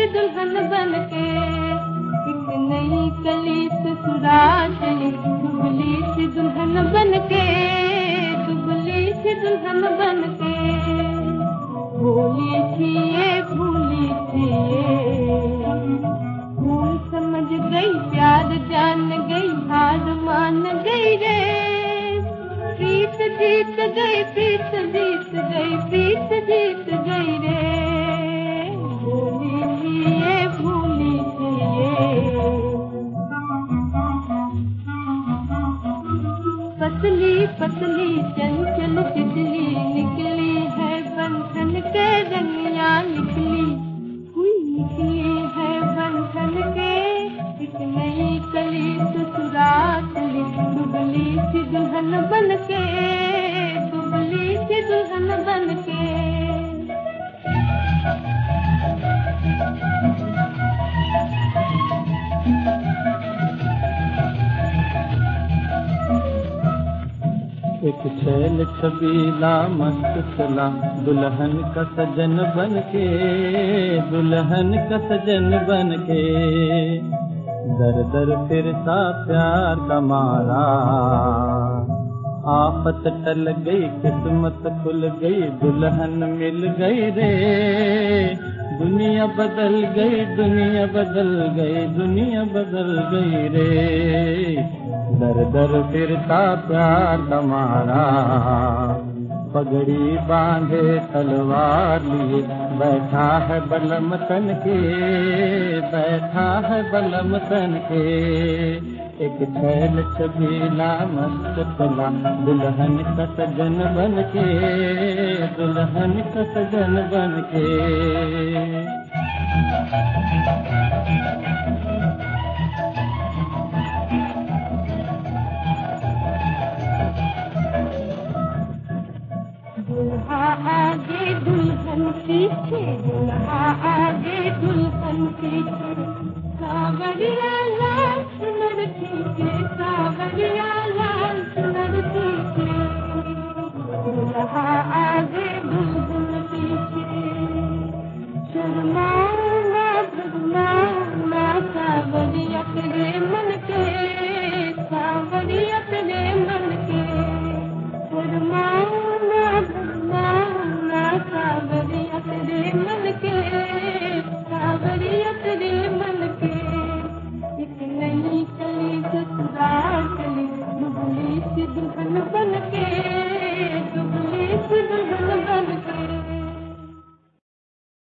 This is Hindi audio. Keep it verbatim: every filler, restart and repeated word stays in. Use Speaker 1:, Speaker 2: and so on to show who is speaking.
Speaker 1: सी दुल्हन बन के, एक नई कली ससुराल चली, दुबली सी दुल्हन बन के, दुबली सी दुल्हन बन के। भोली थी ये भूली थी ये, भूल समझ गई प्यार जान गई, हार मान गई रे। प्रीत जीत गई, प्रीत जीत गई, प्रीत जीत गई रे। भोली थी ये भूली थी ये, पतली पतली चंचल तितली निकली है बंधन के रंगिया, निकली हुई निकली है बंधन के। एक नई कली ससुराल चली, दुबली सी दुल्हन बन के, दुबली सी दुल्हन बन के।
Speaker 2: एक छैल छबीला मस्त चला, दुल्हन का सजन बन के, दुल्हन का सजन बन के। दर दर फिरता प्यार का मारा, आफत टल गई किस्मत खुल गई, दुल्हन मिल गई रे। दुनिया बदल गई, दुनिया बदल गई, दुनिया बदल गई रे। दर दर फिरता प्यार हमारा, पगड़ी बांधे तलवार लिए, बैठा है बलम तन के, बैठा है बलम तन के। एक छैल छबीला मस्त चला, दुल्हन का सजन बन के, दुल्हन का सजन बन के।
Speaker 1: दुल्हा आगे दुल्हन पीछे, दुल्हा आगे दुल्हन पीछे। सावरिया लाल सुनर पीछे, सावरिया लाल सुनर पीछे। दुल्हा आगे दुल्हन पीछे, शर्माओ ना भगवाओ ना, सावरिया तेरे मन के, सावरिया तेरे मन के। शर्माओ सावरिया तेरे मन के, सावरिया तेरे मन के। एक नई कली ससुराल चली, दुबली सी दुल्हन बन के।